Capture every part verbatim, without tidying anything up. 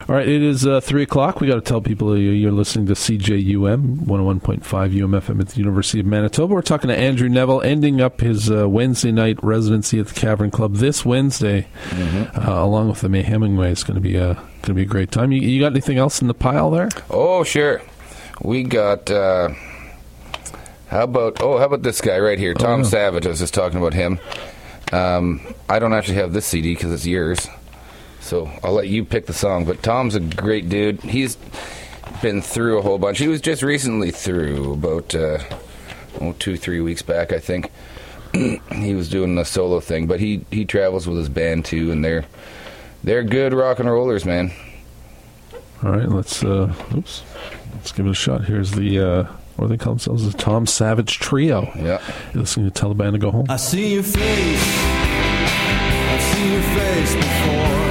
All right, it is uh, three o'clock. We got to tell people you're listening to C J U M, one oh one point five U M F M at the University of Manitoba. We're talking to Andrew Neville, ending up his uh, Wednesday night residency at the Cavern Club this Wednesday, mm-hmm. uh, along with the May Hemingway. It's going to be a going to be a great time. You, you got anything else in the pile there? Oh, sure. We got. Uh, how about? Oh, how about this guy right here, Tom oh, yeah. Savage? I was just talking about him. Um, I don't actually have this C D because it's yours. So I'll let you pick the song. But Tom's a great dude. He's been through a whole bunch. He was just recently through about uh, oh, two, three weeks back, I think. He was doing a solo thing, but he, he travels with his band too, and they're they're good rock and rollers, man. All right, let's uh, oops, let's give it a shot. Here's the uh, what do they call themselves? The Tom Savage Trio. Yeah, you're listening to Taliban to Go Home. I see your face. I've seen your face before.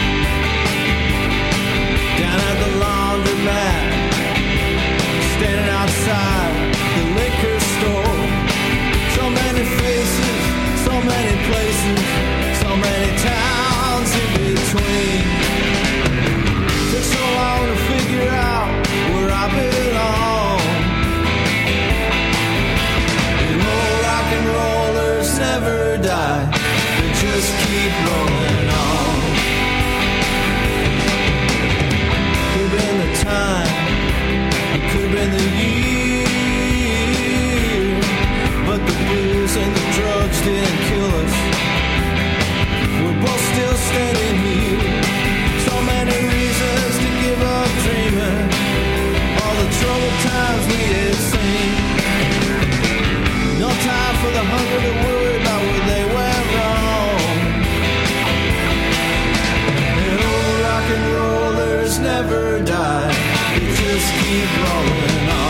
Down at the laundromat, standing outside the liquor store. So many faces, so many places, so many towns in between. Took so long to figure out where I belong. And old rock and rollers never die, they just keep rolling on. Time, it could have been the year, but the blues and the drugs didn't kill us. We're both still standing here. So many reasons to give up dreaming, all the troubled times we had seen. No time for the hunger to worry about where they went wrong. And old rock and rollers never die, just keep rolling on.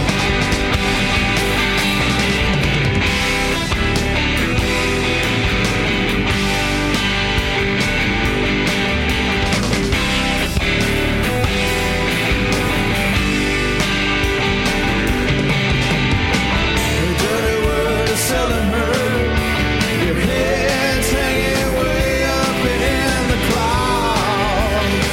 The dirty word is seldom heard. Your head's hanging way up in the clouds.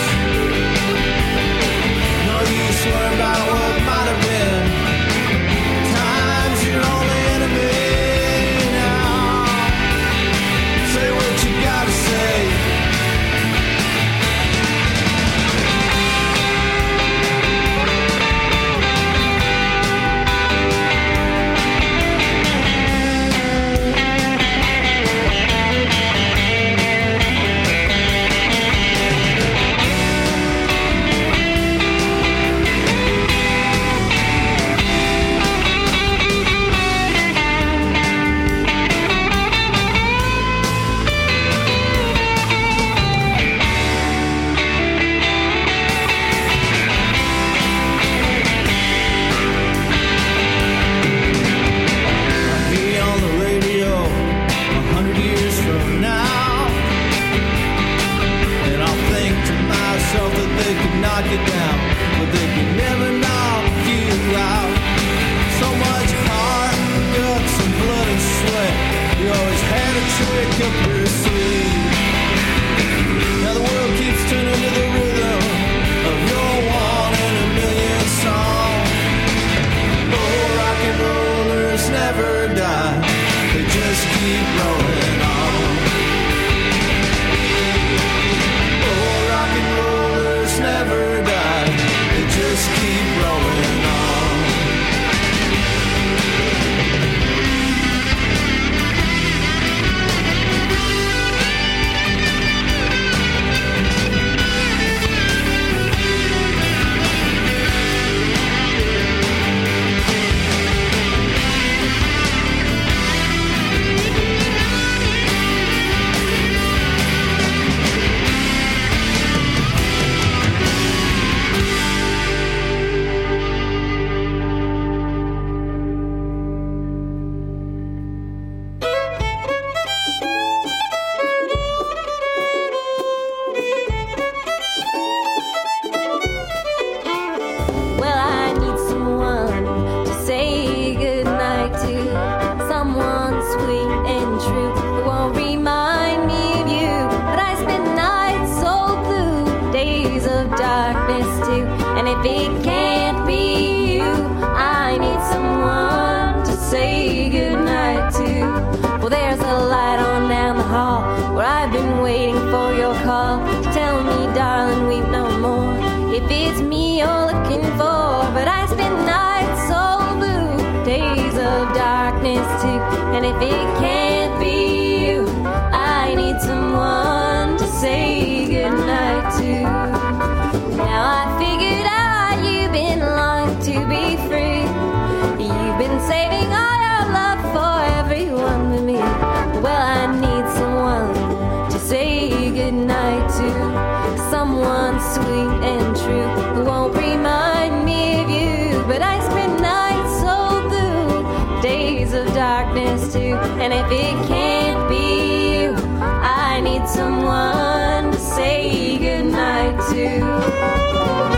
Swear about what might have been. Time's your only enemy now. Say what you gotta say. Knock it down, but they could never knock you out. So much heart, guts, and blood and sweat. You always had a trick up your sleeve. Now the world keeps turning to the rhythm of your one in a million song. Oh, rock and rollers never die, they just keep rolling on. Never die, they just keep rolling on. darkness too. And if it can't be you, I need someone to say goodnight to. Well, there's a light on down the hall where I've been waiting for your call to tell me, darling, weep no more. If it's me you're looking for, but I spend nights so blue, days of darkness too. And if it can't be you, I need someone to say goodnight to. Now I figured out you've been longing to be free. You've been saving all your love for everyone but me. Well, I need someone to say goodnight to, someone sweet and true who won't remind me of you. But I spend nights so blue, days of darkness too. And if it can't be you, I need someone to say goodnight to.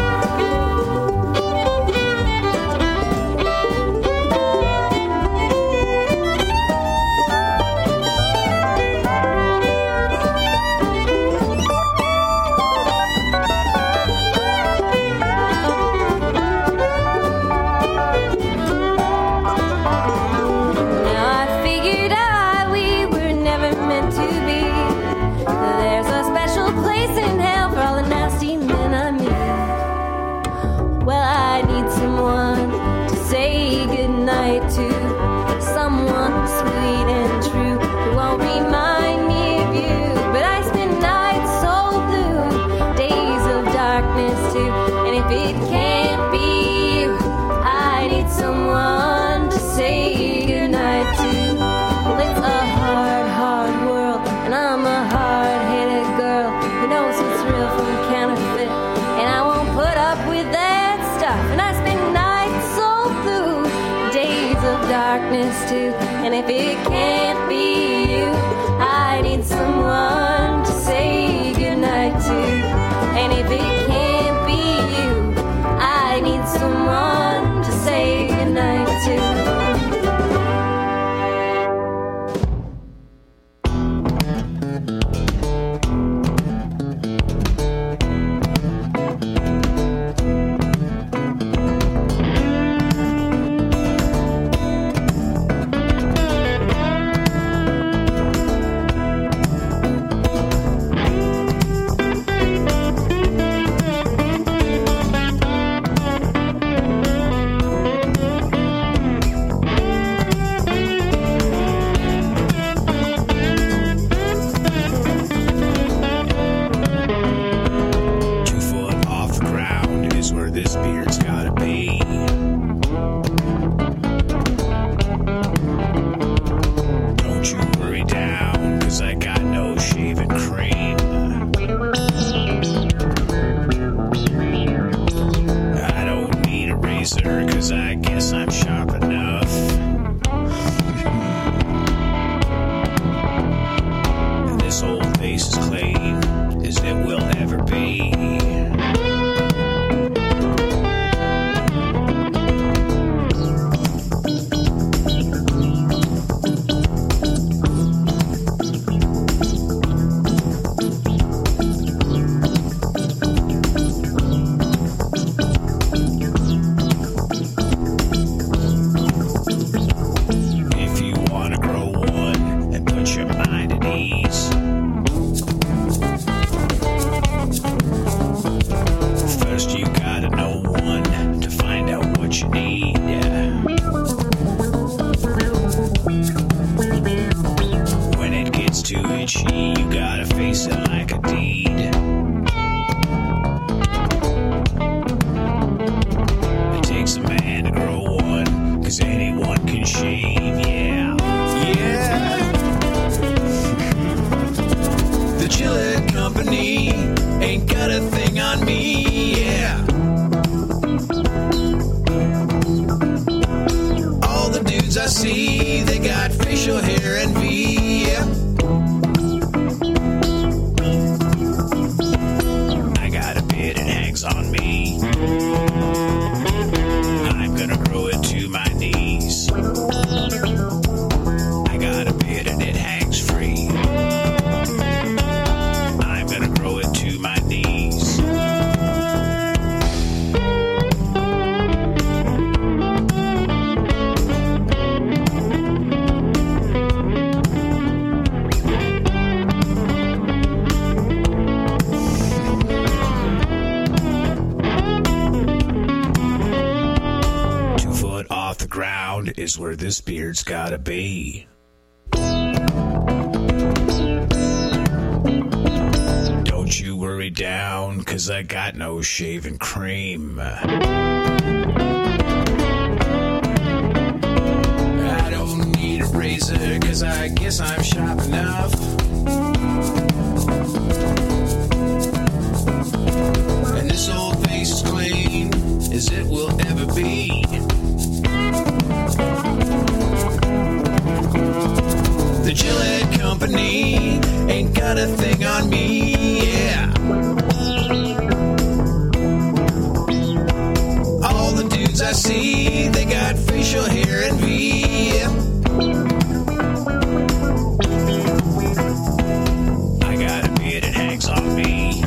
Too. And if it can't be you, I need someone to say goodnight to. And if it can't be you, I need someone to say goodnight to. Company ain't got a thing on me, yeah. Road is where this beard's gotta be. Don't you worry down, 'cause I got no shaving cream. I don't need a razor, 'cause I guess I'm sharp enough. And this old face is clean as it will ever be. The Gillette Company ain't got a thing on me, yeah. All the dudes I see, they got facial hair and V, yeah. I got a beard that hangs on me.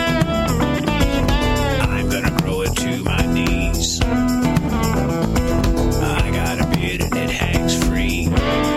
I'm gonna grow it to my knees. I got a beard and it hangs free.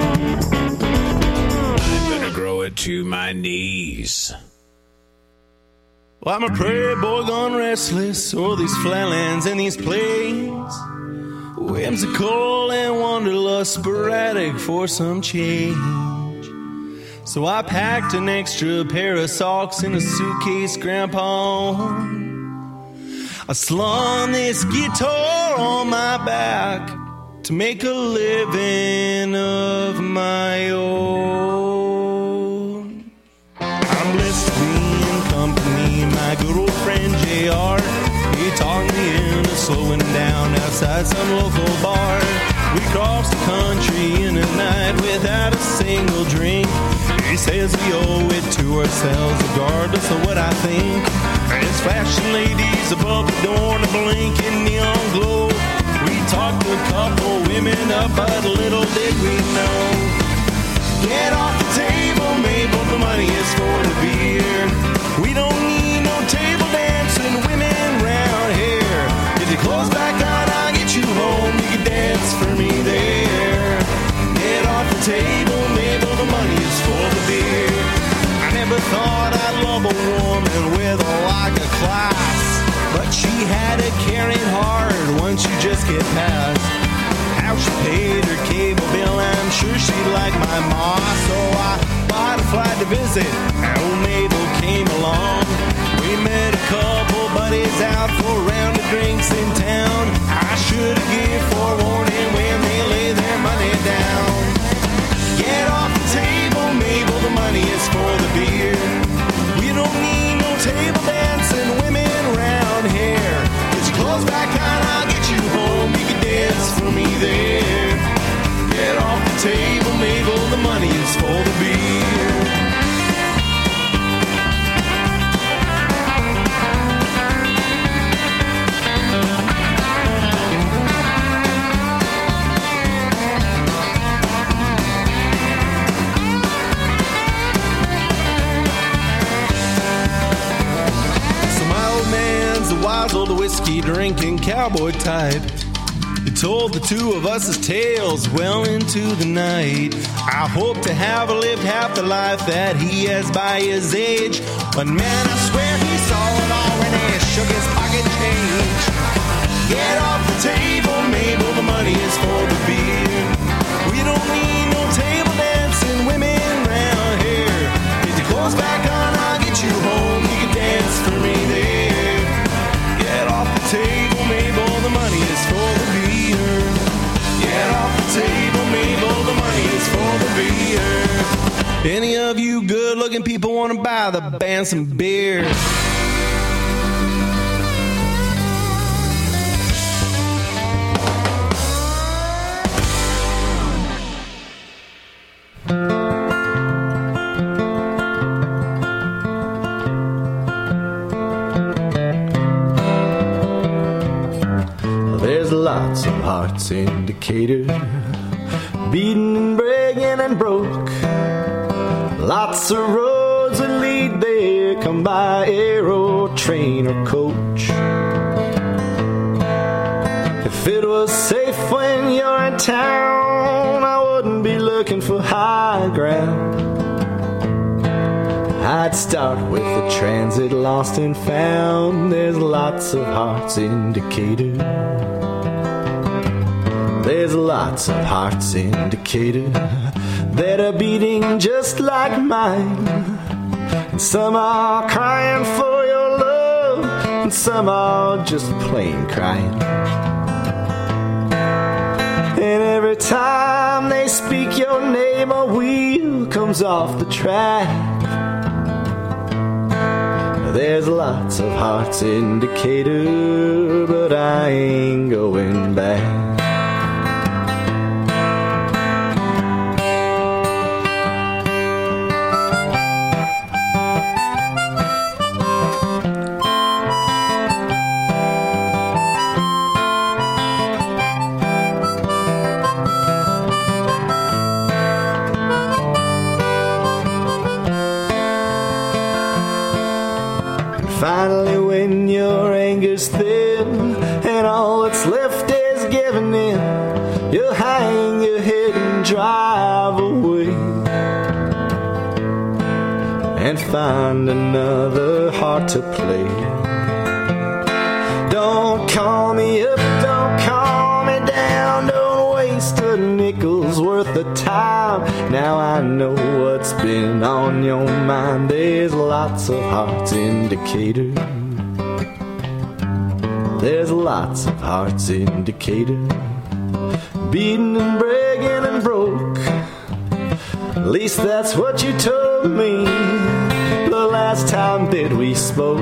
I'm gonna grow it to my knees. Well, I'm a prairie boy gone restless o'er these flatlands and these plains, whimsical and wanderlust, sporadic for some change. So I packed an extra pair of socks in a suitcase, Grandpa. I slung this guitar on my back to make a living of my own. I'm blessed to be in company, my good old friend J R. He talked me into slowing down outside some local bar. We crossed the country in a night without a single drink. He says we owe it to ourselves regardless of what I think. There's flashing ladies above the door and a blinking neon glow. We talked to a couple women up, but little did we know. Get off the table, Mabel, the money is for the beer. We don't need no table dancing women round here. Get your clothes back on, I'll get you home. You can dance for me there. Get off the table, Mabel, the money is for the beer. I never thought I'd love a woman with a lack of class, but she had a caring heart once you just get past how she paid her cable bill. I'm sure she liked my ma, so I bought a flight to visit. Old Mabel came along. We met a couple buddies out for a round of drinks in town. I should have given forewarning when they lay their money down. Get off the table, Mabel, the money is for the beer. We don't need no table dancing women round here. Get your clothes back on, I'll get you home. You can dance for me there. Get off the table, Mabel, the money is for the beer. Wise old whiskey drinking cowboy type. He told the two of us his tales well into the night. I hope to have lived half the life that he has by his age. But man, I swear he saw it all when he shook his pocket change. Get off the table, Mabel, the money is for the beer. We don't need no table dancing women round here. Get your clothes back on, I'll get you home. You can dance for me there. Get off the table, Mabel, the money is for the beer. Get off the table, Mabel, the money is for the beer. Any of you good-looking people want to buy the band some beer? Lots of hearts in Decatur, beaten and breaking and broke. Lots of roads that lead there, come by aero, train or coach. If it was safe when you're in town, I wouldn't be looking for high ground. I'd start with the transit lost and found. There's lots of hearts in Decatur. There's lots of hearts in Decatur that are beating just like mine. And some are crying for your love, and some are just plain crying. And every time they speak your name, a wheel comes off the track. There's lots of hearts in Decatur, but I ain't going back. Finally, when your anger's thin and all that's left is giving in, you'll hang your head and drive away and find another heart to play. Don't call me up, don't call me down, don't waste a nickel's worth of time. Now I know what's been on your mind. There's lots of hearts in Decatur. There's lots of hearts in Decatur, beaten and breaking and broke. At least that's what you told me the last time that we spoke.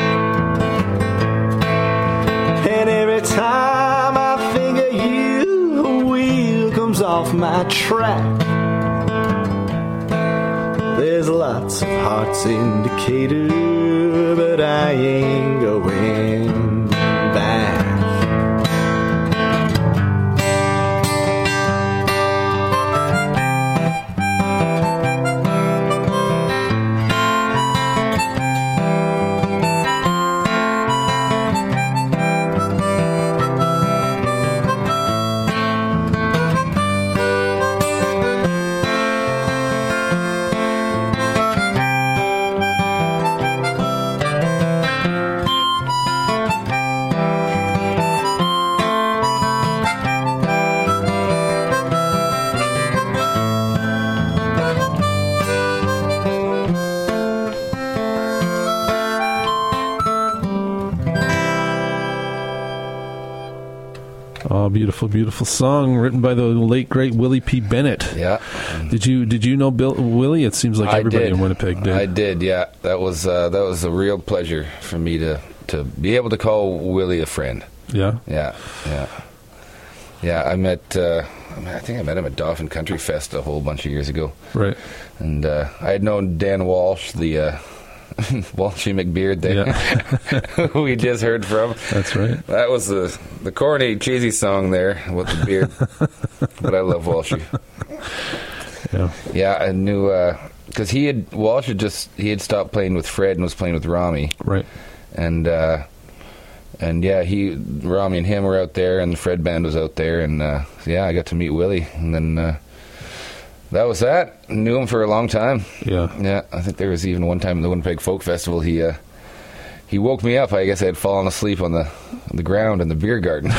And every time I think of you, a wheel comes off my track. There's lots of hearts in Decatur, but I ain't going back. Oh, beautiful, beautiful song written by the late great Willie P. Bennett. Yeah. Did you did you know Bill Willie? It seems like I everybody did. in Winnipeg did. I did. Yeah, that was uh, that was a real pleasure for me to to be able to call Willie a friend. Yeah. Yeah, yeah, yeah. I met. Uh, I think I met him at Dauphin Country Fest a whole bunch of years ago. Right. And uh, I had known Dan Walsh, the uh, Walshy McBeard there, Yeah. who we just heard from. That's right. That was the the corny, cheesy song there with the beard. But I love Walshy. Yeah. Yeah, I knew because he had Walsh had just he had stopped playing with Fred and was playing with Rami. Right. And uh, and yeah, he Rami and him were out there, and the Fred band was out there, and uh, yeah, I got to meet Willie, and then uh, that was that. Knew him for a long time. Yeah. Yeah, I think there was even one time in the Winnipeg Folk Festival, he uh, he woke me up. I guess I had fallen asleep on the on the ground in the beer garden.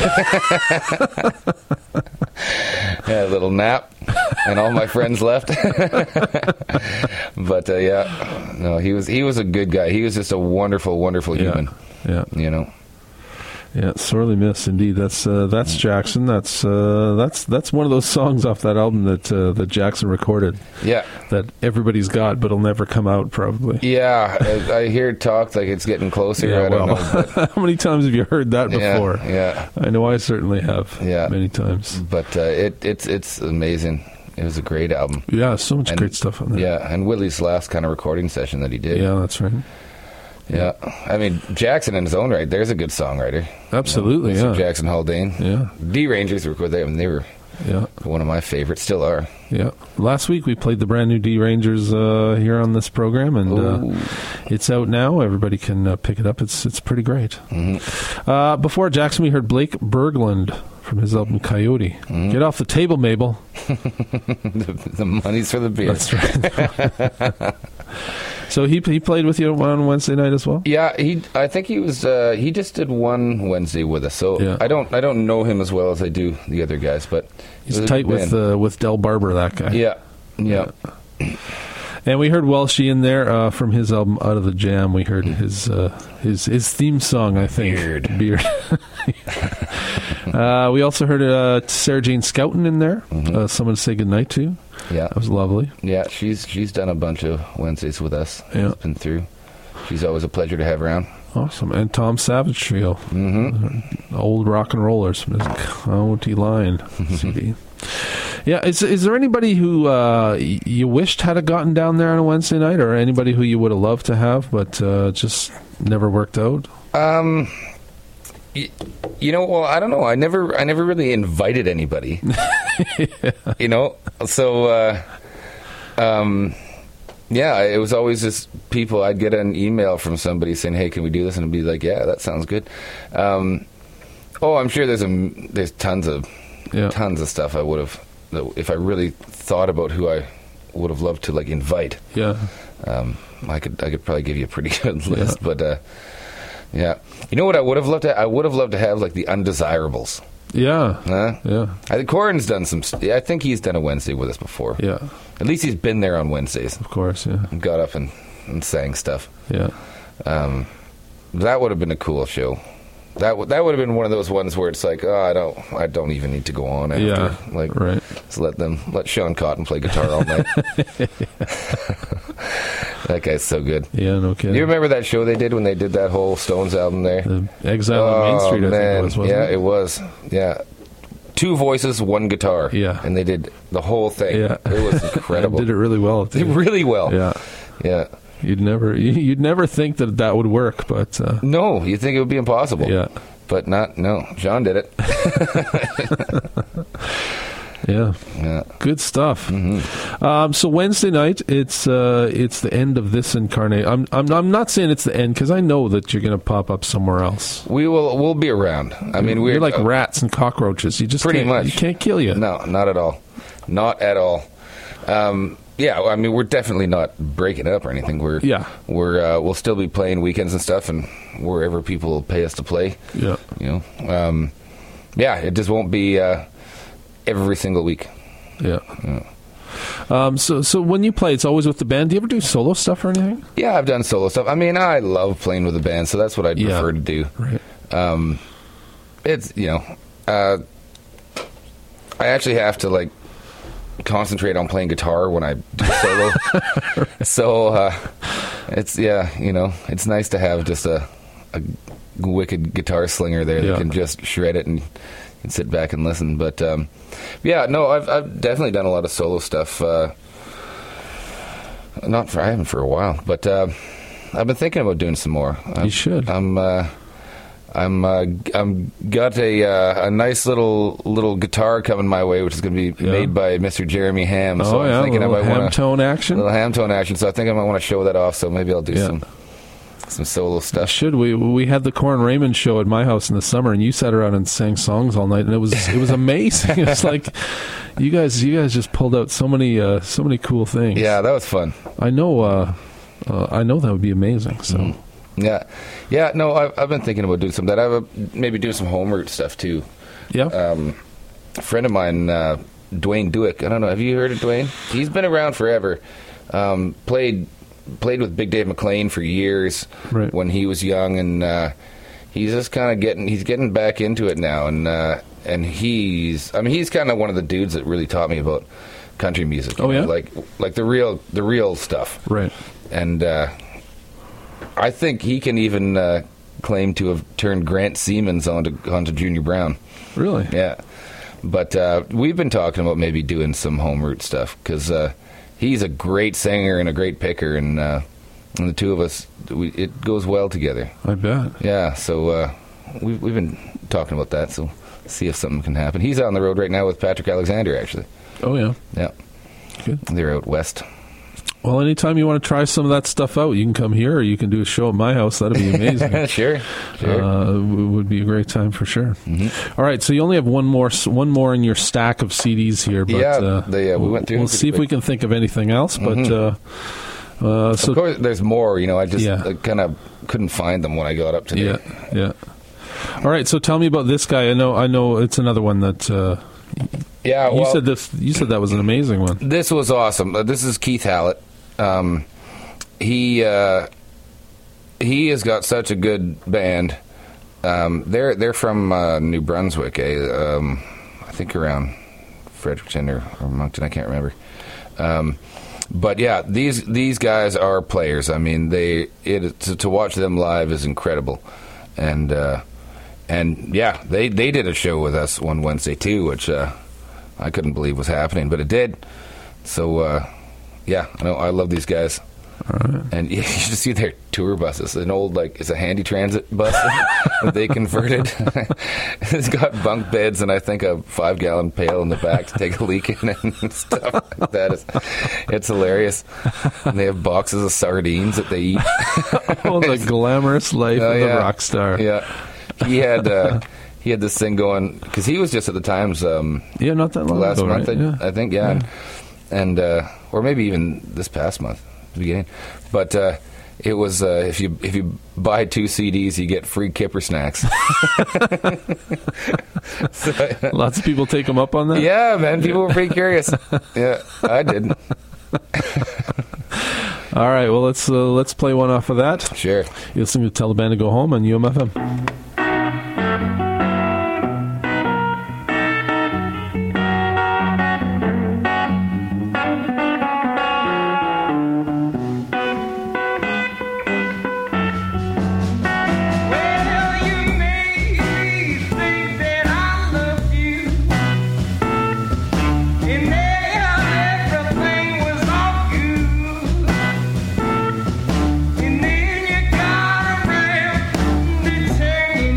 Yeah, a little nap, and all my friends left. But uh, yeah, no, he was he was a good guy. He was just a wonderful, wonderful Yeah. human. Yeah. You know. Yeah, sorely missed indeed. That's uh, that's Jackson. That's uh, that's that's one of those songs off that album that uh, that Jackson recorded. Yeah. That everybody's got, but it'll never come out probably. Yeah, I, I hear talk like it's getting closer. Yeah, I don't well, know. But, how many times have you heard that yeah, before? yeah. I know I certainly have. Yeah. Many times. But uh, it it's it's amazing. It was a great album. Yeah, so much And- great stuff on there. Yeah, and Willie's last kind of recording session that he did. Yeah, that's right. Yeah. I mean, Jackson in his own right, there's a good songwriter. Absolutely, You know, yeah. Jackson Haldane. Yeah. D Rangers were with them. They were Yeah. one of my favorites, still are. Yeah. Last week we played the brand new D Rangers uh, here on this program, and Ooh. uh, it's out now. Everybody can uh, pick it up. It's it's pretty great. Mm-hmm. Uh, before Jackson, we heard Blake Berglund from his album Coyote. Mm-hmm. Get off the table, Mabel. the, the money's for the beer. That's right. So he he played with you on Wednesday night as well? Yeah, he. I think he was. Uh, he just did one Wednesday with us, so Yeah. I don't. I don't know him as well as I do the other guys, but it He's was a tight good with win. uh, with Del Barber, that guy. Yeah, yeah. And we heard Welshie in there uh, from his album Out of the Jam. We heard his uh, his his theme song, I think. Beard. Beard. uh, we also heard uh, Sarah Jane Scouten in there. Mm-hmm. Uh, someone to say goodnight to. Yeah, That was lovely. yeah. She's she's done a bunch of Wednesdays with us. Yeah. Been through. She's always a pleasure to have around. Awesome. And Tom Savage Trio. Mm-hmm. Old rock and rollers from his County Line C D. Yeah, is is there anybody who uh, y- you wished had gotten down there on a Wednesday night, or anybody who you would have loved to have, but uh, just never worked out? Um, y- you know, well, I don't know. I never, I never really invited anybody. You know, so, uh, um, yeah, it was always just people. I'd get an email from somebody saying, "Hey, can we do this?" And I'd be like, "Yeah, that sounds good." Um, oh, I'm sure there's a there's tons of Yeah. tons of stuff I would have if I really thought about who I would have loved to like invite. Yeah. Um, I could I could probably give you a pretty good list, but uh, yeah, you know what I would have loved to I would have loved to have like the Undesirables. Yeah. Huh? Yeah. I think Corin's done some. st- I think he's done a Wednesday with us before. Yeah. At least he's been there on Wednesdays Of course. Yeah. and got up and, and sang stuff. Yeah. Um, that would have been a cool show. That w- that would have been one of those ones where it's like, oh, I don't, I don't even need to go on after. Yeah. Like, Right. just let them, let Sean Cotton play guitar all night. That guy's so good. Yeah. No kidding. You remember that show they did when they did that whole Stones album there? the Exile on Main Street? I think it was. Wasn't yeah, it? it was. Yeah, two voices, one guitar. Yeah. and they did the whole thing. Yeah. It was incredible. Did it really well. Did really well. Yeah. yeah. You'd never you'd never think that that would work, but uh, No, you think it would be impossible. yeah. but not. No, John did it. Yeah. Yeah. Good stuff. Mm-hmm. Um, so Wednesday night, it's uh, it's the end of this incarnate. I'm I'm I'm not saying it's the end because I know that you're going to pop up somewhere else. We will. We'll be around. I mean, we're You're like uh, rats and cockroaches. You just Pretty can't, much. You can't kill you. No, not at all. Not at all. Um, yeah, I mean, we're definitely not breaking up or anything. We're Yeah. We're uh, we'll still be playing weekends and stuff, and wherever people pay us to play. Yeah. You know. Um, yeah, it just won't be uh, every single week. Yeah. Um, so so when you play, it's always with the band. Do you ever do solo stuff or anything? Yeah, I've done solo stuff. I mean, I love playing with a band, so that's what I'd Yeah. prefer to do. Right. Um, it's you know, uh, I actually have to like concentrate on playing guitar when I do solo. So uh, it's yeah, you know, it's nice to have just a, a wicked guitar slinger there Yeah. that can just shred it and, and sit back and listen. But um, yeah, no, I've I've definitely done a lot of solo stuff. Uh, not for I haven't for a while, but uh, I've been thinking about doing some more. You I'm, should. I'm. Uh, I'm uh, I'm got a uh, a nice little little guitar coming my way, which is going to be Yeah. made by Mister Jeremy Ham. So Oh, I'm yeah, thinking a I little might want ham tone action? little ham tone action. So I think I might want to show that off. So maybe I'll do Yeah. some some solo stuff. Should we? We had the Corin Raymond show at my house in the summer, and you sat around and sang songs all night, and it was it was amazing. It was like you guys you guys just pulled out so many uh, so many cool things. Yeah, that was fun. I know. Uh, uh, I know that would be amazing. So Mm-hmm. Yeah, yeah. No, I've I've been thinking about doing some of that. I would maybe do some home route stuff too. yeah, Um, a friend of mine, uh, Dwayne Dewick. I don't know. Have you heard of Dwayne? He's been around forever. Um, played played with Big Dave McLean for years Right. when he was young, and uh, he's just kind of getting he's getting back into it now. And uh, and he's I mean he's kind of one of the dudes that really taught me about country music. you Oh, know, yeah? like like the real the real stuff. right. And uh, I think he can even uh, claim to have turned Grant Siemens onto onto Junior Brown. Really? Yeah, but uh, we've been talking about maybe doing some home route stuff because uh, he's a great singer and a great picker, and, uh, and the two of us, we, it goes well together. I bet. Yeah, so uh, we've we've been talking about that. So see if something can happen. He's on the road right now with Patrick Alexander. Actually, Oh yeah. yeah, Good. they're out west. Well, anytime you want to try some of that stuff out, you can come here, or you can do a show at my house. That'd be amazing. sure, sure. Uh, w- would be a great time for sure. Mm-hmm. All right, so you only have one more, s- one more in your stack of C Ds here, but Yeah, uh, they, uh, we we'll- went through We'll them see if pretty we can think of anything else. But Mhm. uh, Uh, so of course, there's more. You know, I just Yeah. I kind of couldn't find them when I got up today. yeah, yeah. All right, so tell me about this guy. I know, I know, it's another one that uh, Yeah, you well, said this. You said that was an amazing one. this was awesome. Uh, this is Keith Hallett. Um, he uh, he has got such a good band. Um, they're they're from uh, New Brunswick, eh? um, I think around Fredericton or, or Moncton. I can't remember. Um, but yeah, these these guys are players. I mean, they it to, to watch them live is incredible, and uh, and yeah, they they did a show with us one Wednesday too, which uh, I couldn't believe was happening, but it did. So uh, yeah, I know I love these guys. And you should see their tour buses. An old, like, it's a handy transit bus that they converted. It's got bunk beds and I think a five gallon pail in the back to take a leak in and stuff like that. Is, it's hilarious. And they have boxes of sardines that they eat. Oh, the glamorous life Oh, of yeah. a rock star. Yeah. He had, uh, he had this thing going, because he was just at the Times um, Yeah, not that long last ago, month, right? I, Yeah. I think, yeah. And, and uh, or maybe even this past month. Beginning, but uh, it was uh, if you if you buy two C Ds, you get free Kipper snacks. So, Lots of people take him up on that. yeah, man, people were pretty curious. Yeah, I did. All right, well let's uh, let's play one off of that. Sure. You're listening to Tell the Band to Go Home on U M F M. Well, you made me think that I loved you, and then everything was all good, and then you got around to turn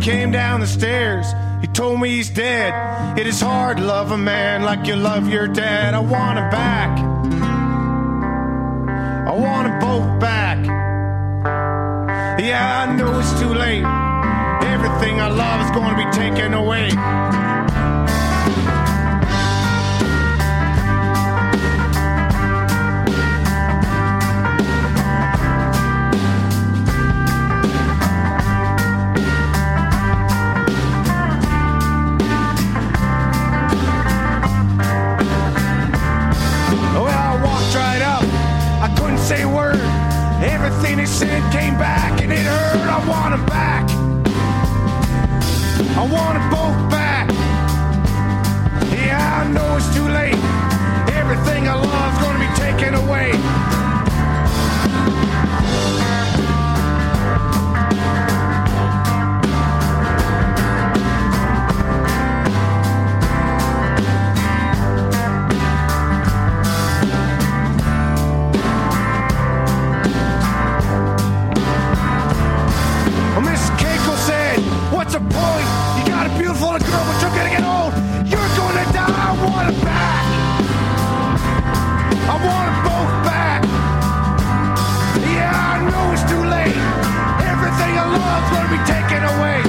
came down the stairs. He told me he's dead. It is hard to love a man like you love your dad. I want him back. I want them both back. Yeah, I know it's too late. Everything I love is going to be taken away. Say a word. Everything they said came back and it hurt. I want them back. I want them both back. Yeah, I know it's too late. Everything I love is going to be taken away. What's the point? You got a beautiful girl, but you're gonna get old. You're gonna die. I want it back. I want them both back. Yeah, I know it's too late. Everything I love's gonna be taken away.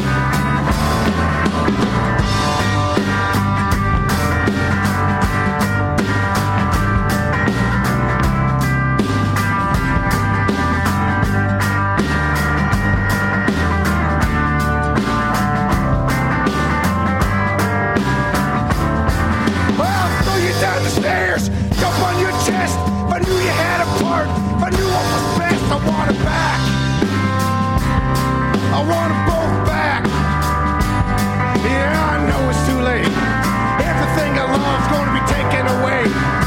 Stairs, jump on your chest. If I knew you had a part, if I knew what was best, I want it back. I want them both back. Yeah, I know it's too late. Everything I love's gonna be taken away.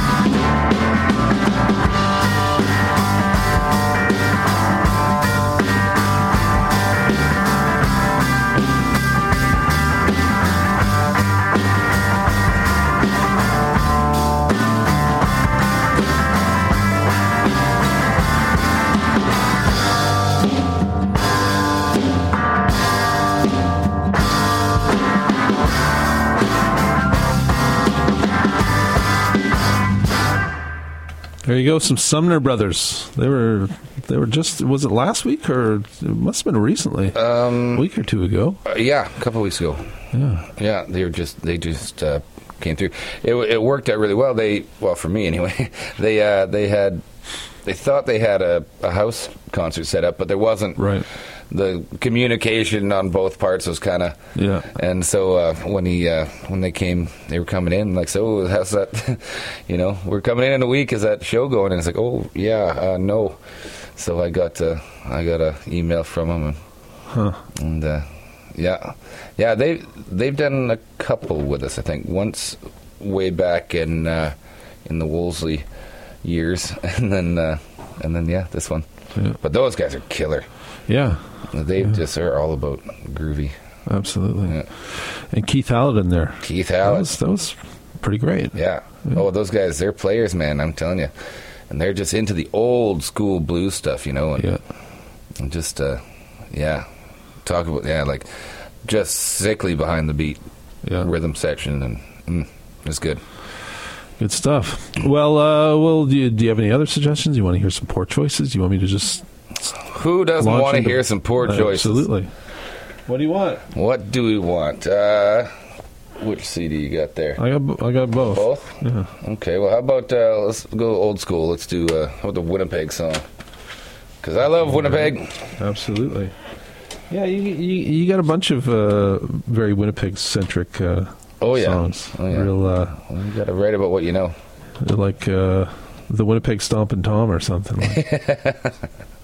There you go, some Sumner Brothers. They were, they were just. Was it last week or it must have been recently? Um, a week or two ago. Uh, yeah, a couple of weeks ago. Yeah, yeah. They were just. They just uh, came through. It, it worked out really well. They well for me anyway. They uh, they had. They thought they had a, a house concert set up, but there wasn't. Right. The communication on both parts was kind of. Yeah. And so uh, when he uh, when they came, they were coming in like, so how's that? You know, we're coming in in a week. Is that show going? And it's like, oh yeah, uh, no. So I got uh, I got a email from him, and, huh. and uh, yeah, yeah they they've done a couple with us. I think once way back in uh, in the Wolseley years, and then uh, and then yeah, this one. Yeah. But those guys are killer. Yeah. They yeah. just are all about groovy. Absolutely. Yeah. And Keith Halliday there. Keith Halliday. That was, that was pretty great. Yeah. yeah. Oh, those guys, they're players, man, I'm telling you. And they're just into the old school blues stuff, you know. And, yeah. And just, uh, yeah. Talk about, yeah, like just sickly behind the beat yeah. rhythm section. And mm, it's good. Good stuff. Well, uh, well, do you, do you have any other suggestions? You want to hear some poor choices? Do you want me to just... Who doesn't want to hear some poor uh, choices? Absolutely. What do you want? What do we want? Uh, which C D you got there? I got I got both. Both? Yeah. Okay, well, how about, uh, let's go old school. Let's do, uh, how about the Winnipeg song? Because I love Winnipeg. Absolutely. Yeah, you you, you got a bunch of uh, very Winnipeg-centric uh, oh, yeah. songs. Oh, yeah. Real, uh, well, you got to write about what you know. Like uh, the Winnipeg Stompin' Tom or something like.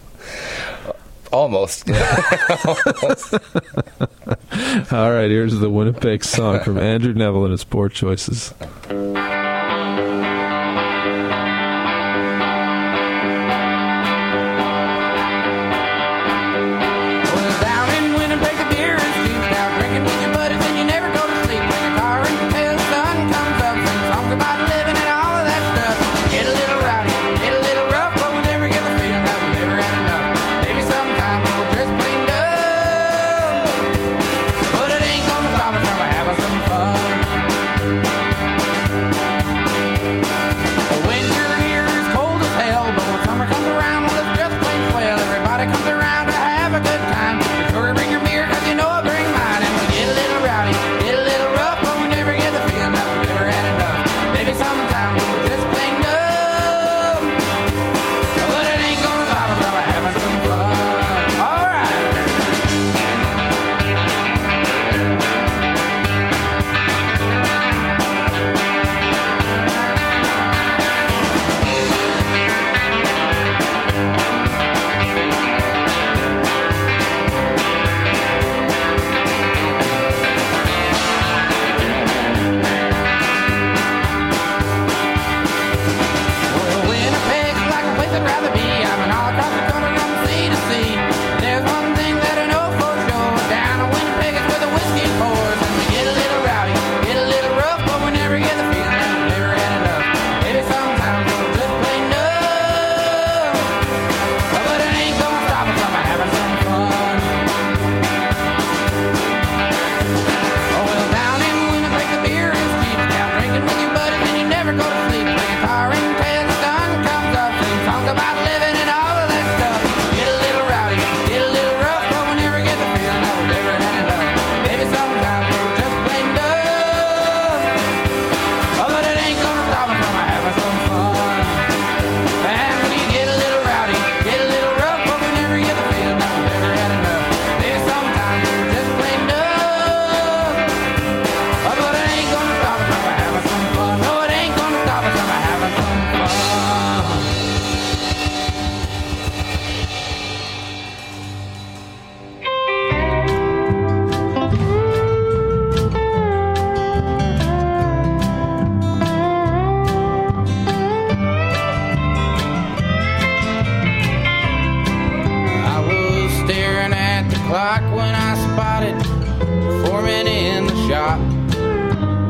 Almost. Yeah. Almost. All right, here's the Winnipeg song from Andrew Neville and his Poor Choices. Maybe sometime we'll just plain dumb.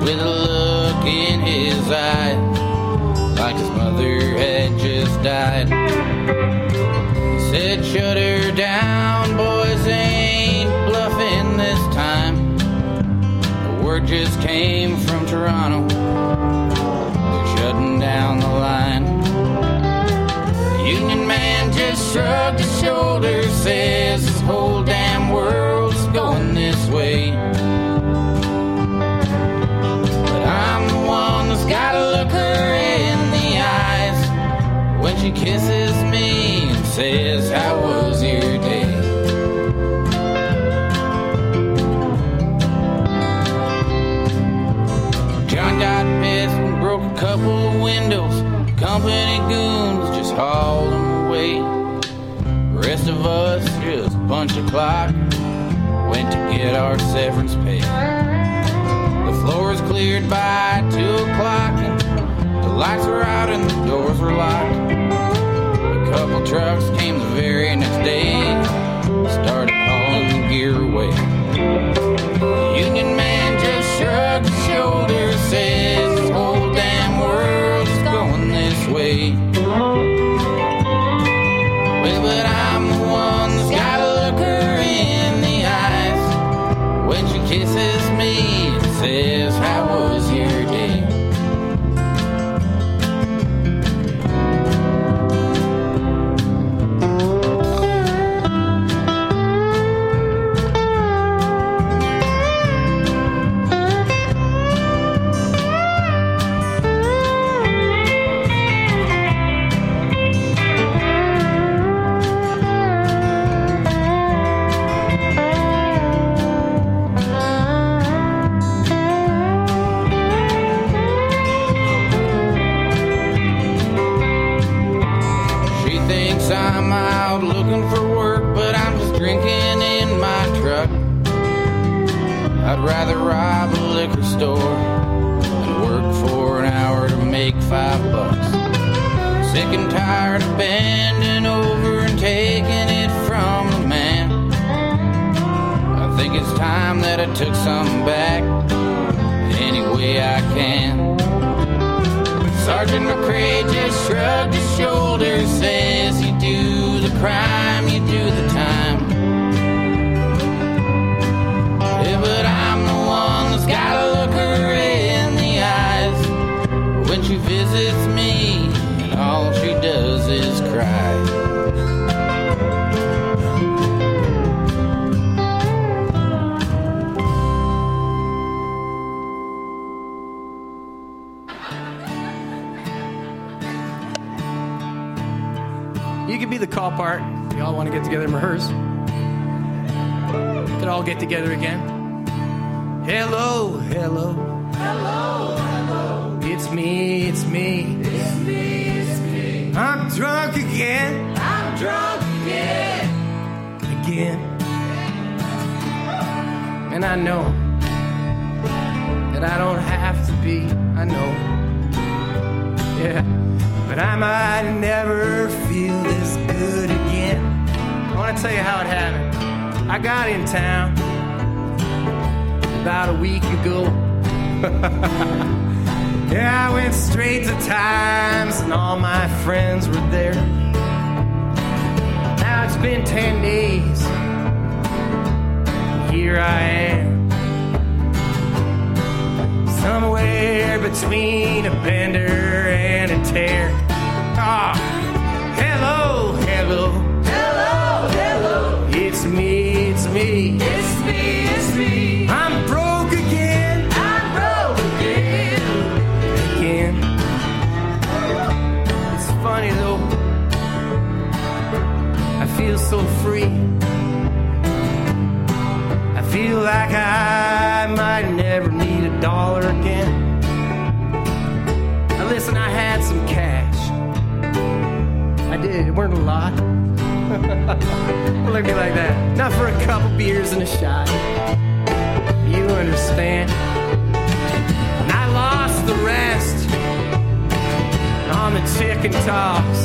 with a look in his eye, like his mother had just died. He said, shut her down, boys, ain't bluffing this time. The word just came from Toronto, they're shutting down the line. The union man just shrugged his shoulders, says this whole damn world's going this way. But I'm the one that's gotta look her in the eyes when she kisses me and says, how was your day? John got pissed and broke a couple of windows. Company goons just hauled him away. The rest of us just punched a clock, went to get our severance pay. The floor is cleared by two o'clock, and the lights were out and the doors were locked. A couple trucks came the very next day, started hauling the gear away. The union man just shrugged his shoulders, says this whole damn world's going this way. Well, but I'm the one that's gotta look her in the eyes when she kisses me and says, how was your day? I'm out looking for work, but I'm just drinking in my truck. I'd rather rob a liquor store than work for an hour to make five bucks. Sick and tired of bending over and taking it from the man. I think it's time that I took something back any way I can. Sergeant McCrae just shrugged his shoulders, says you do the crime, you do the time. Yeah, but I'm the one that's gotta look her in the eyes when she visits me, and all she does is cry. You could be the call part. We all want to get together and rehearse. Could all get together again. Hello, hello. Hello, hello. It's me, it's me. It's me, it's me. I'm drunk again. I'm drunk again. Again. And I know that I don't have to be. I know. Yeah. But I might never feel this good again. I want to tell you how it happened. I got in town about a week ago. Yeah, I went straight to Times and all my friends were there. Now it's been ten days. Here I am. Somewhere between a bender and a tear. Ah, hello, hello. Hello, hello. It's me, it's me. It's me, it's me. I'm broke again. I'm broke again. Again. It's funny though. I feel so free. I feel like I might never need a dollar again. Now listen, I had some cash. I did. It weren't a lot. Don't look at me like that. Not for a couple beers and a shot. You understand. And I lost the rest on the chicken toss.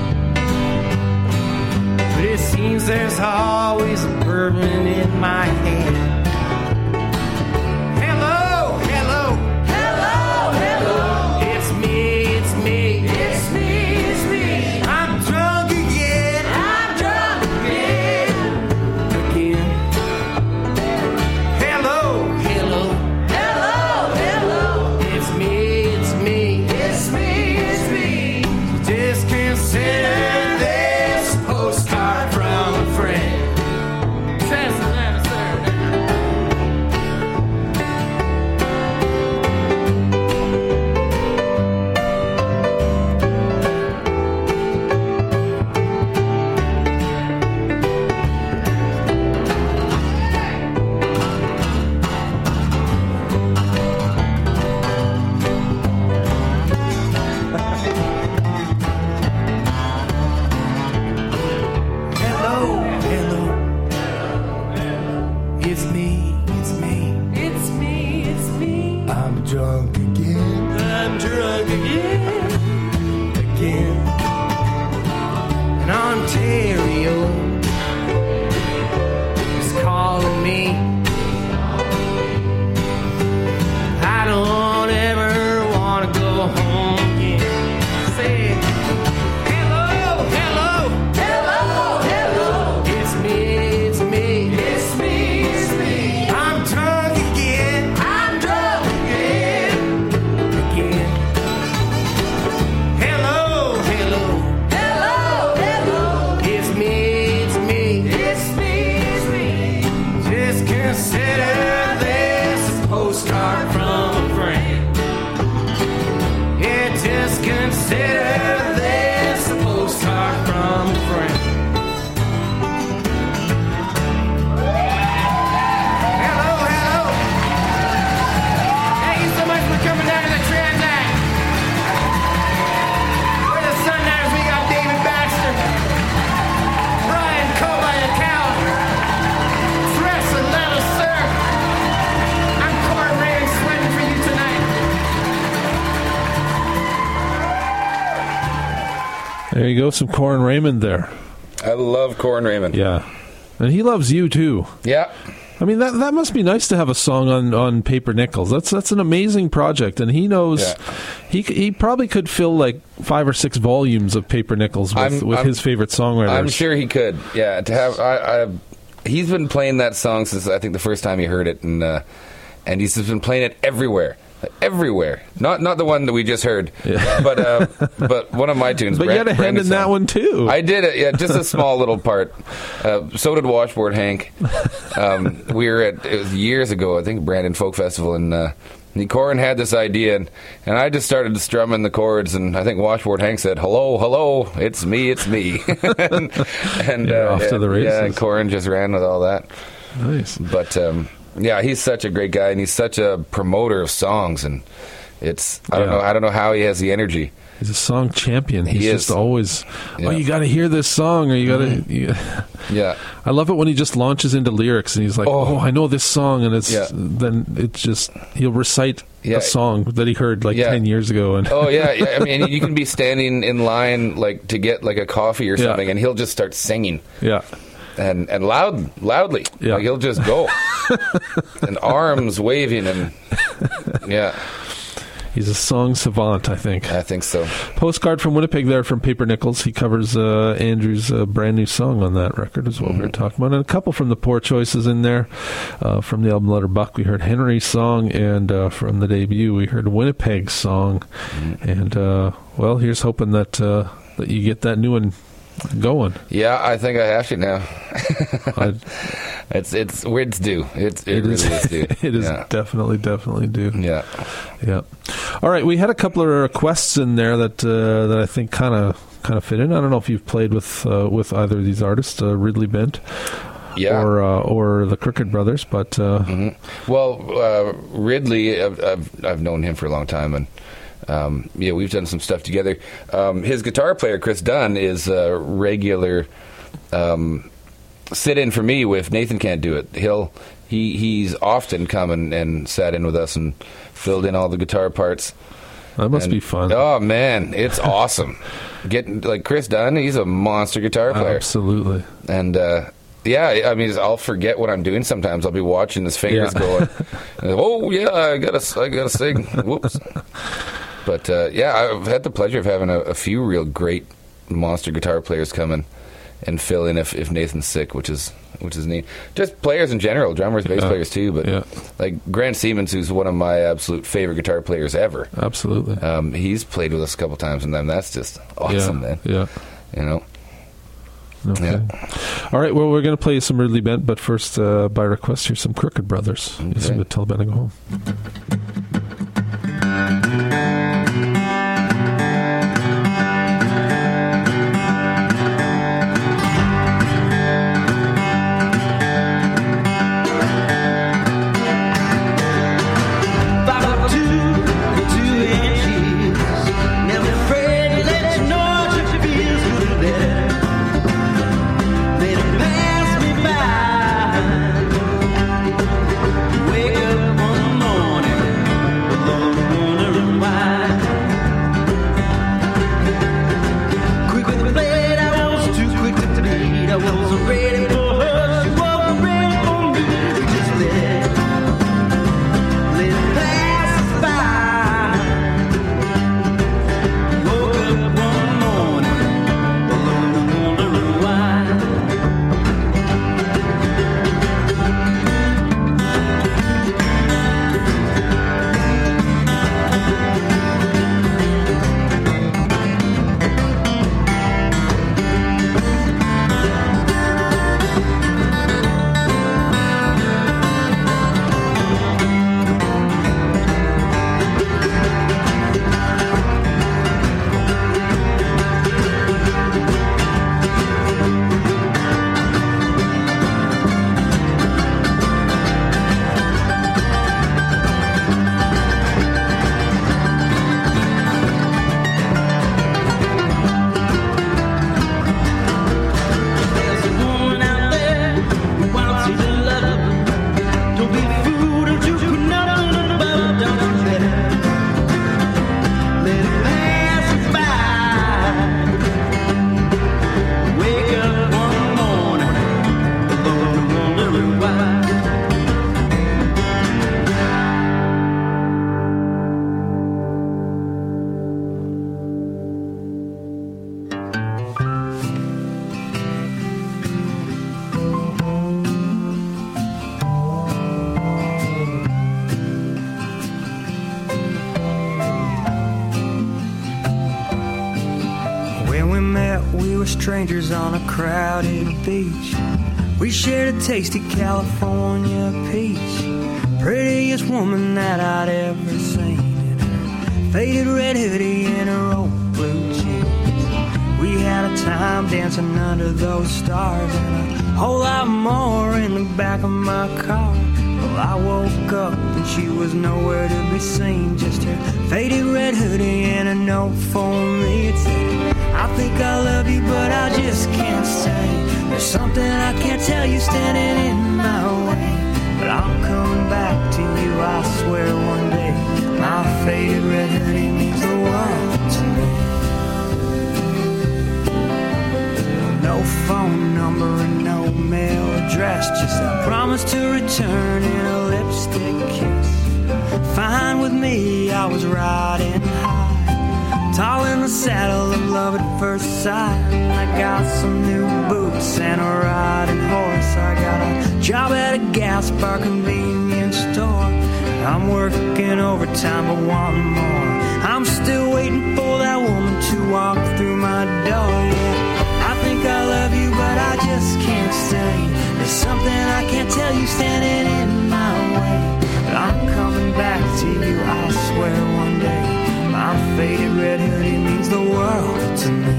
But it seems there's always a bourbon in my hand. Hello, hello. I'm drunk again. I'm drunk again. Again. And Ontario is calling me. I don't ever want to go home again. Say, hello, hello, hello, hello. It's me, it's me, it's me, it's me. I'm drunk again. I'm drunk again. Again. Hello, hello, hello, hello. It's me, it's me, it's me, it's me. Just consider this a postcard from a friend. Yeah, just consider this a postcard from a friend. Hello, hello. Thank you so much for coming down to the Transact. For the Sundowners, we got David Baxter, Brian Coba and Cal, Dress a Little Sir. I'm Corin Raymond sweating for you tonight. There you go, some Corin Raymond there. I love Corin Raymond. Yeah. And he loves you, too. Yeah. I mean, that that must be nice to have a song on, on Paper Nickels. That's that's an amazing project, and he knows Yeah. he c- he probably could fill like five or six volumes of Paper Nickels with, I'm- with I'm- his favorite songwriters. I'm sure he could. Yeah, to have I, I he's been playing that song since I think the first time he heard it, and uh, and he's just been playing it everywhere, everywhere. Not not the one that we just heard, Yeah. but uh, but one of my tunes. But you had a hand Brandon's in that song. one too. I did it. Yeah, just a small little part. Uh, so did Washboard Hank. Um, we were at it was years ago, I think, Brandon Folk Festival, and uh, Corin had this idea, and, and I just started strumming the chords, and I think Washboard Hank said, "Hello, hello, it's me, it's me," and, and You're uh, off to the yeah, races. and Corin just ran with all that. Nice. But um, yeah, he's such a great guy, and he's such a promoter of songs, and it's I don't Yeah. know I don't know how he has the energy. He's a song champion. He's He just is. always, Yeah. oh, you got to hear this song, or you got to. You, Yeah. I love it when he just launches into lyrics and he's like, Oh. "Oh, I know this song," and it's Yeah. then it's just he'll recite Yeah. a song that he heard like Yeah. ten years ago, and Oh yeah, yeah. I mean, you can be standing in line like to get like a coffee or Yeah. something, and he'll just start singing yeah, and and loud, loudly. Yeah. Like he'll just go and arms waving and yeah, he's a song savant, I think. I think so. Postcard from Winnipeg there from Paper Nickels. He covers uh, Andrew's uh, brand new song on that record is what we were talking about. And a couple from the Poor Choices in there. Uh, from the album Letter Buck, we heard Henry's song, and uh, from the debut, we heard Winnipeg's song. And, uh, well, here's hoping that uh, that you get that new one going. Yeah, I think I have to now. I, It's it's it's due. It's it, it really is, is due. it is Yeah. definitely, definitely due. Yeah. Yeah. All right, we had a couple of requests in there that uh, that I think kind of kind of fit in. I don't know if you've played with uh, with either of these artists, uh, Ridley Bent, Yeah. or uh, or the Crooked Brothers, but uh, Mhm. Well, uh, Ridley, I've, I've I've known him for a long time, and um, yeah, we've done some stuff together. Um, his guitar player, Chris Dunn, is a regular um, sit-in for me if Nathan can't do it. He'll he he's often come and, and sat in with us and filled in all the guitar parts. that must And- be fun. Oh man, it's awesome. Getting like Chris Dunn, he's a monster guitar player. Absolutely. And uh, yeah, I mean, I'll forget what I'm doing sometimes. I'll be watching his fingers Yeah. going, and, oh yeah, I gotta, I gotta sing. Whoops. But uh, yeah, I've had the pleasure of having a, a few real great monster guitar players come in and fill in if, if Nathan's sick, which is which is neat. Just players in general, drummers, bass Yeah. players too. But Yeah. like Grant Siemens, who's one of my absolute favorite guitar players ever. Absolutely. Um, he's played with us a couple times, and then that's just awesome, yeah. man. Yeah. You know. Okay. Yeah. All right. Well, we're going to play some Ridley Bent, but first, uh, by request, here's some Crooked Brothers. Okay. Listen to Tell Ben to Go Home. Five foot two, two inches. Never afraid to let you know what you feel through there. They don't pass me by. Wake up one morning, were strangers on a crowded beach. We shared a tasty California peach. Prettiest woman that I'd ever seen. In her faded red hoodie and her old blue jeans. We had a time dancing under those stars, and a whole lot more in the back of my car. Well, I woke up and she was nowhere to be seen. Just her faded red hoodie and a note for me. It said, I think I love you, but I just can't say. There's something I can't tell you standing in my way. But I'm coming back to you, I swear one day. My faded red hoodie means the world to me. No phone number and no mail address, just a promise to return in a lipstick kiss. Fine with me, I was riding high, tall in the saddle of love at first sight. I got some new boots and a riding horse. I got a job at a gas bar convenience store. I'm working overtime but wanting more. I'm still waiting for that woman to walk through my door. Yeah, I think I love you, but I just can't stay. There's something I can't tell you standing in my way. But I'm coming back to you, I swear one day. My faded red hoodie means the world to me.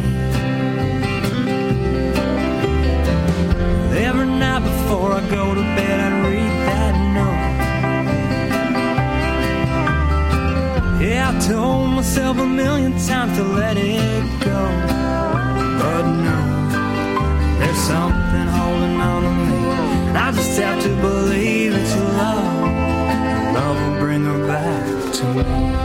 Every night before I go to bed, I read that note. Yeah, I told myself a million times to let it go, but no, there's something holding on to me. I just have to believe it's love. Love will bring her back to me.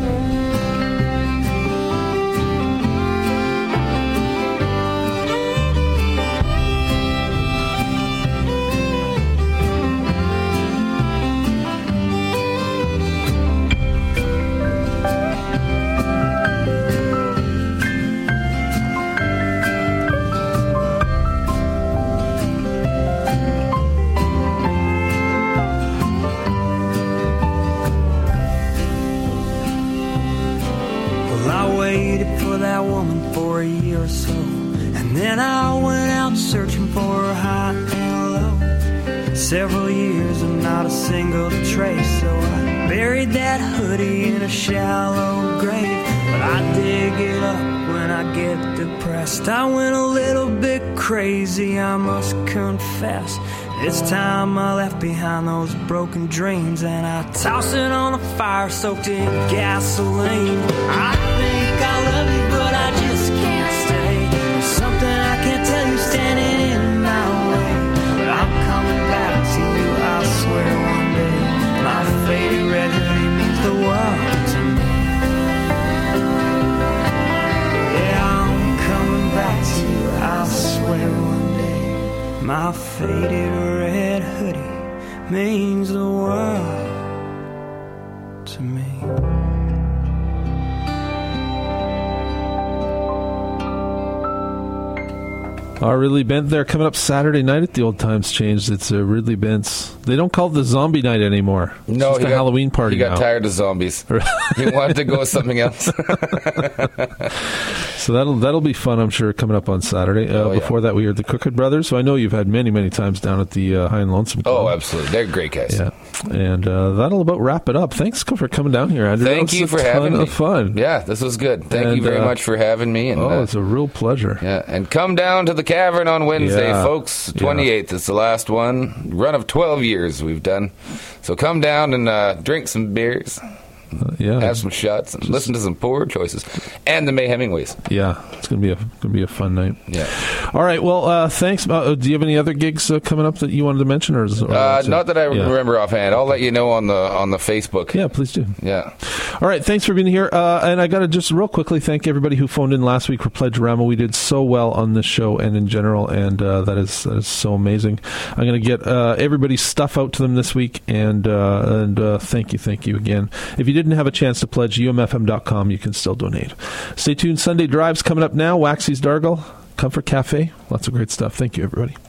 That woman for a year or so, and then I went out searching for her high and low. Several years and not a single trace, so I buried that hoodie in a shallow grave. But I dig it up when I get depressed. I went a little bit crazy, I must confess. This time I left behind those broken dreams, and I tossed it on the fire soaked in gasoline. I think I love you, but I just can't stay. There's something I can't tell you standing in my way. But I'm coming back to you, I swear one day. My faded red hoodie means the world to me. Yeah, I'm coming back to you, I swear one day. My faded red hoodie means the world to me. Our Ridley Bent there coming up Saturday night at the Old Times Changed. It's a Ridley Bent's. They don't call it the Zombie Night anymore. It's no, just a got, Halloween party. He got now. tired of zombies. He wanted to go with something else. So that'll that'll be fun, I'm sure, coming up on Saturday. Uh, oh, yeah. Before that, we heard the Crooked Brothers, so I know you've had many, many times down at the uh, High and Lonesome Club. Oh, absolutely. They're great guys. Yeah. And uh, that'll about wrap it up. Thanks for coming down here, Andrew. Thank you for having me. It was a ton of fun. Yeah, this was good. Thank and, you very uh, much for having me. And, oh, uh, it's a real pleasure. Yeah, and come down to the Cavern on Wednesday, yeah. folks. twenty-eighth. Yeah. It's the last one. Run of twelve years we've done. So come down and uh, drink some beers. Uh, yeah, have some shots and listen to some poor choices and the May Hemingways. Yeah, it's gonna be a gonna be a fun night. Yeah. All right. Well, uh, thanks. Uh, do you have any other gigs uh, coming up that you wanted to mention, or, is, or uh, not that I yeah. remember offhand? I'll let you know on the on the Facebook. Yeah, please do. Yeah. All right. Thanks for being here. Uh, and I got to just real quickly thank everybody who phoned in last week for Pledge-O-Rama. We did so well on this show and in general, and uh, that is that is so amazing. I'm going to get uh, everybody's stuff out to them this week, and uh, and uh, thank you, thank you again. If you didn't have a chance to pledge, U M F M dot com, you can still donate. Stay tuned. Sunday Drive's coming up now. Waxy's Dargle, Comfort Cafe, lots of great stuff. Thank you, everybody.